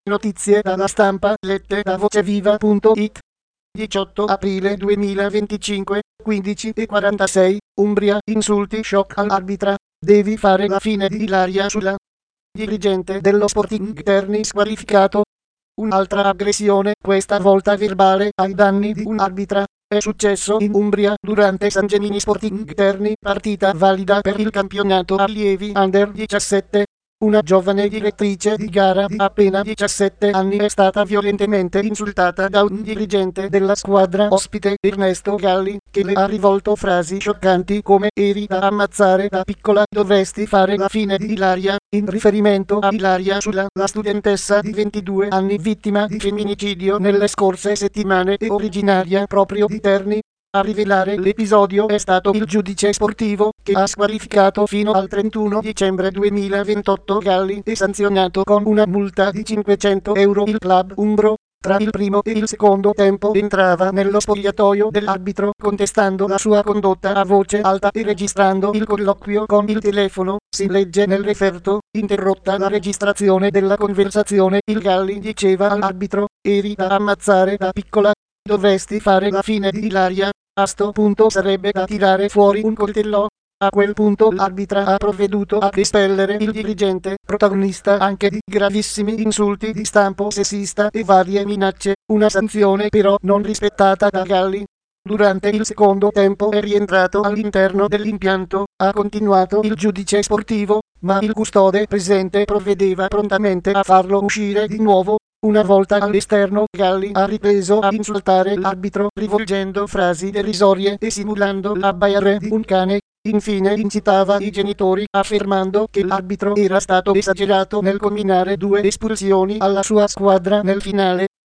Notizie dalla stampa lette da voceviva.it. 18 aprile 2025, 15:46, Umbria, insulti shock all'arbitra, devi fare la fine di Ilaria Sulla. Dirigente dello Sporting Terni squalificato. Un'altra aggressione, questa volta verbale, ai danni di un arbitra. È successo in Umbria durante San Gemini Sporting Terni, partita valida per il campionato allievi Under 17. Una giovane direttrice di gara di appena 17 anni è stata violentemente insultata da un dirigente della squadra ospite, Ernesto Galli, che le ha rivolto frasi scioccanti come "eri da ammazzare da piccola, dovresti fare la fine di Ilaria", in riferimento a Ilaria Sulla, la studentessa di 22 anni vittima di femminicidio nelle scorse settimane e originaria proprio di Terni. A rivelare l'episodio è stato il giudice sportivo, che ha squalificato fino al 31 dicembre 2028 Galli e sanzionato con una multa di 500 euro il club umbro. Tra il primo e il secondo tempo entrava nello spogliatoio dell'arbitro contestando la sua condotta a voce alta e registrando il colloquio con il telefono, si legge nel referto. Interrotta la registrazione della conversazione, il Galli diceva all'arbitro: "Eri da ammazzare da piccola, dovresti fare la fine di Ilaria". A sto punto sarebbe da tirare fuori un coltello. A quel punto l'arbitra ha provveduto ad espellere il dirigente, protagonista anche di gravissimi insulti di stampo sessista e varie minacce, una sanzione però non rispettata da Galli. Durante il secondo tempo è rientrato all'interno dell'impianto, ha continuato il giudice sportivo, ma il custode presente provvedeva prontamente a farlo uscire di nuovo. Una volta all'esterno, Galli ha ripreso a insultare l'arbitro rivolgendo frasi derisorie e simulando l'abbaiare di un cane. Infine incitava i genitori affermando che l'arbitro era stato esagerato nel combinare 2 espulsioni alla sua squadra nel finale.